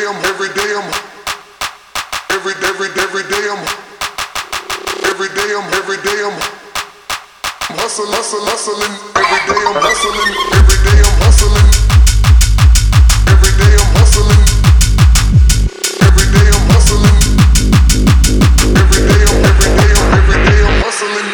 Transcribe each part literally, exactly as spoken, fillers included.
day I'm, every day I'm, every every every day I'm, every day I'm, every day I'm, I'm hustle, hustle, hustling. Every day I'm hustling. Every day I'm hustling. Every day I'm hustling. Every day I'm hustling. Every day I'm, every day I'm, every day I'm hustling.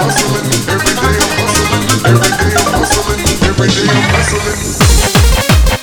Every day I'm hustling, every day I'm hustling.